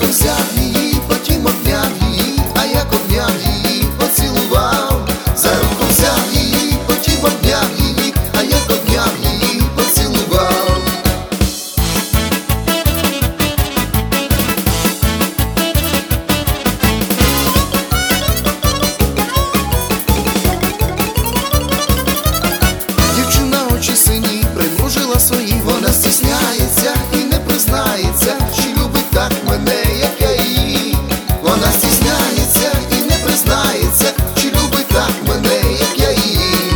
взяв її, потім обняв її, а як обняв її, поцілував. За руку взяв її, потім обняв її, а як обняв її, поцілував. Дівчина очі сині примружила свої, вона стісняється і не признається, чи любить так мене, як я її. Вона стісняється і не признається, чи любить так мене, як я її.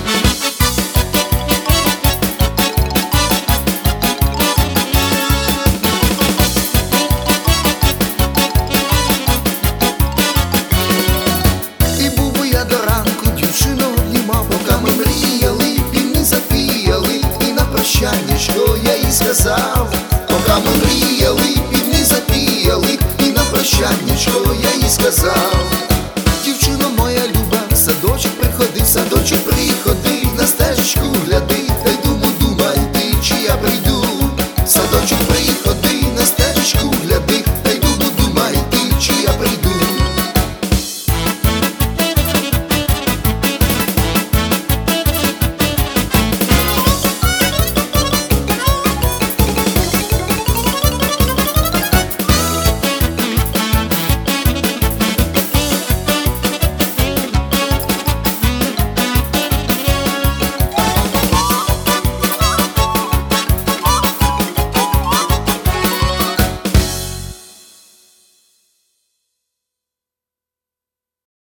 І був би я до ранку дівчину обнімав, поки ми мріяли, півні запіяли, і на прощання, що я їй сказав. Поки ми мріяли, півні запіяли, і на прощання, що я їй сказав.